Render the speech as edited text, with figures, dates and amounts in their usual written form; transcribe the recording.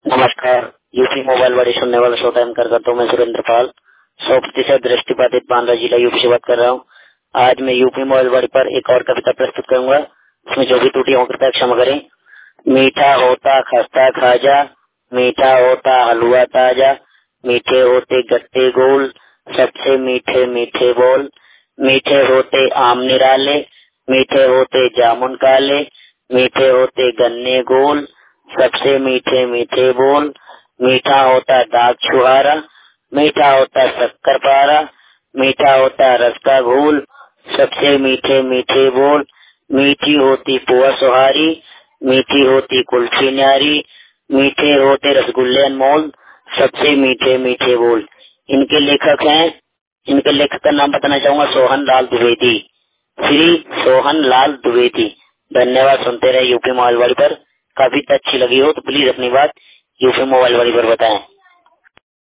नमस्कार। UP mobile वाले सुनने वाला श्रोता एंकर करता हूँ मैं सुरेंद्र पाल, 100% दृष्टिबाधित बांद्रा जिला यूपी से बात कर रहा हूँ। आज मैं यूपी मोबाइल वाले पर एक और कविता प्रस्तुत करूंगा। इसमें जो भी त्रुटि हो कृपया क्षमा करें। मीठा होता खस्ता खाजा, मीठा होता हलवा ताजा, मीठे होते गट्टे गोल, सबसे मीठे मीठे बोल, मीठे होते आम निराले, मीठे होते जामुन काले, मीठे होते गन्ने गोल, सबसे मीठे मीठे बोल, मीठा होता दाग छुहारा, मीठा होता शक्कर पारा, मीठा होता रस का घोल, सबसे मीठे मीठे बोल, मीठी होती पुआ सुहारी, मीठी होती कुल्फी न्यारी, मीठे होते रसगुल्ले अनमोल, सबसे मीठे मीठे बोल। इनके लेखक हैं, इनके लेखक का नाम बताना चाहूंगा सोहन लाल द्विवेदी, श्री सोहन लाल द्विवेदी। धन्यवाद। सुनते रहे यूपी मोबाइल वाली पर। काफी अच्छी लगी हो तो प्लीज अपनी बात यूपी मोबाइल वाली पर बताएं।